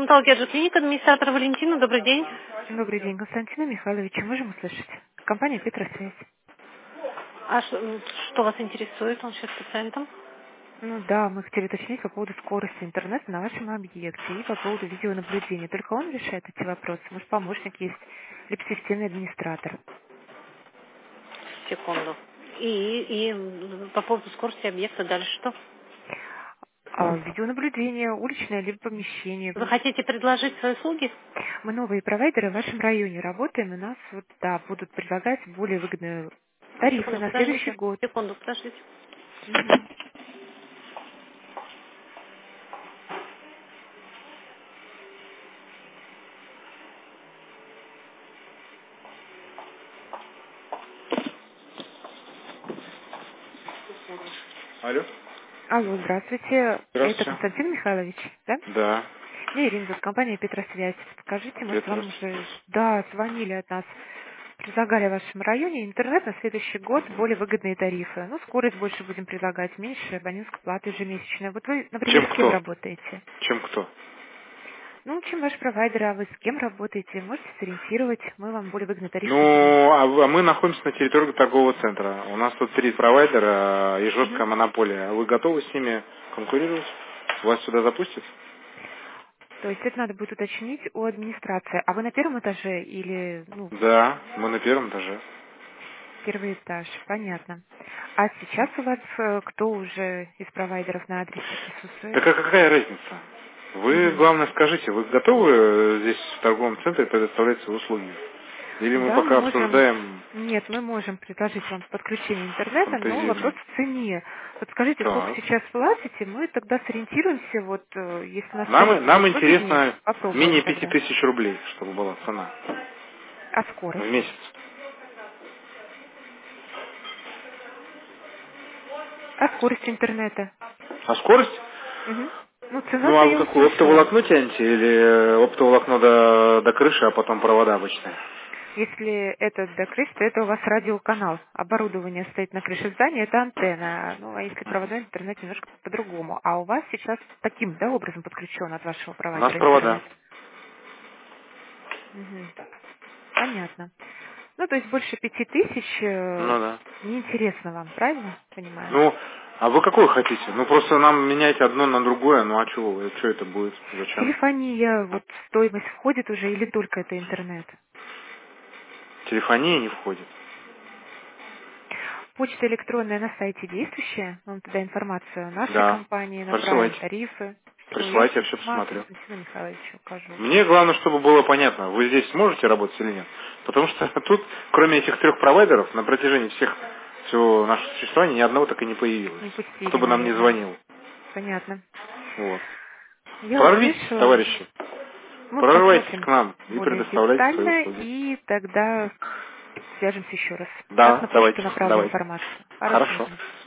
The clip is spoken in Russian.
Стоматология клиника, администратор Валентина, добрый день. Добрый день, Константина Михайловича. Можем услышать? Компания «Петросвязь». А что вас интересует? Он сейчас с пациентом. Ну да, мы хотели уточнить по поводу скорости интернета на вашем объекте и по поводу видеонаблюдения. Только он решает эти вопросы? Может, помощник есть? Либо системный администратор? Секунду. И по поводу скорости объекта дальше что? Видеонаблюдение, уличное либо помещение. Вы хотите предложить свои услуги? Мы новые провайдеры в вашем районе работаем, и нас будут предлагать более выгодные тарифы Секунду, на следующий подождите. год. Секунду, подождите. Мгм. Алло. Алло, здравствуйте. Это Здравствуйте. Константин Михайлович, да? Да, Меня Ирина зовут, компания «Петросвязь». Скажите, может, вам Петрос. уже, да, звонили от нас, предлагали в вашем районе интернет на следующий год, более выгодные тарифы. Ну, скорость больше будем предлагать, меньше абонентской платы ежемесячной. Вот вы, например, Чем с кем кто? работаете? Чем кто? Ну, чем ваш провайдер, а вы с кем работаете? Можете сориентировать, мы вам более выгодный тариф подберем. Ну, а мы находимся на территории торгового центра. У нас тут 3 провайдера и жесткая Мгм. монополия. Вы готовы с ними конкурировать? Вас сюда запустят? То есть это надо будет уточнить у администрации. А вы на первом этаже или, ну, Да, мы на первом этаже. первый этаж? Понятно. А сейчас у вас кто уже из провайдеров на адресе присутствует? Так а какая разница? Вы, Мгм. главное, скажите, вы готовы здесь в торговом центре предоставлять свои услуги? Или мы Да, мы пока можем. обсуждаем Нет, мы можем предложить вам подключение интернета, но вопрос фантазийно? в цене. Вот скажите, сколько Так. сейчас платите, мы тогда сориентируемся, вот если нас Нам будет выгоднее, интересно попробуем менее пяти тогда. тысяч рублей, чтобы была цена А в скорость? месяц. А скорость интернета? А скорость? Мгм. Ну, Ну, цена-то а вы я какое, услышала. оптоволокно тянете или оптоволокно до крыши, а потом провода обычные? Если это до крыши, то это у вас радиоканал. Оборудование стоит на крыше здания, это антенна. Ну, а если проводной интернет, немножко по-другому. А у вас сейчас таким, да, образом подключен от вашего У нас провайдера провода. интернет? Мгм. Понятно. Ну, то есть больше 5000 Ну да. неинтересно вам, правильно понимаю? Ну, а вы какой хотите? Ну, просто нам менять одно на другое, ну а чего? Что это будет? Зачем? Телефония, вот стоимость входит уже или только это интернет? Телефония не входит. Почта электронная на сайте действующая, вам туда информацию о нашей Да. компании направим, Присылайте. тарифы. Все, я Присылайте, я все все письма посмотрю. Константину Михайловичу укажу. Мне главное, чтобы было понятно, вы здесь сможете работать или нет. Потому что тут, кроме этих 3 провайдеров, на протяжении всего нашего существования ни одного так и не появилось. Не пустили, Кто бы нам не наверное. звонил. Понятно. Вот. Я Прорвитесь, услышала. товарищи. Мы Прорывайтесь к посмотрим нам и более предоставляйте свои детально услуги. и тогда свяжемся еще раз. Так Да, на почту давайте, направлю давайте. информацию. Хорошего Хорошо. дня.